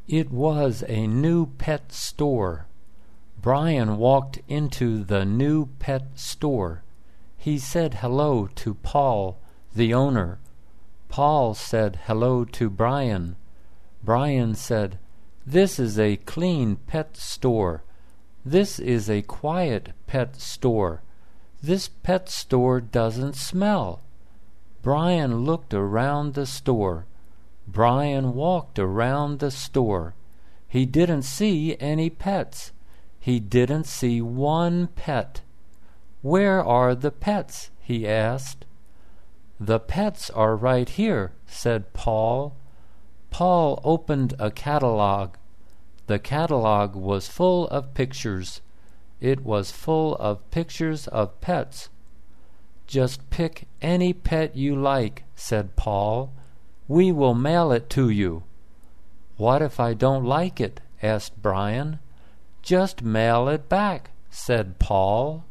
It was a new pet store. Brian walked into the new pet store. He said hello to Paul, the owner. Paul said hello to Brian. Brian said, "This is a clean pet store. This is a quiet pet store. This pet store doesn't smell." Brian looked around the store. Brian walked around the store. He didn't see any pets. He didn't see one pet. "Where are the pets?" he asked. "The pets are right here," said Paul. Paul opened a catalog. The catalog was full of pictures. It was full of pictures of pets. "Just pick any pet you like," said Paul. "We will mail it to you." "What if I don't like it?" asked Brian. "Just mail it back," said Paul.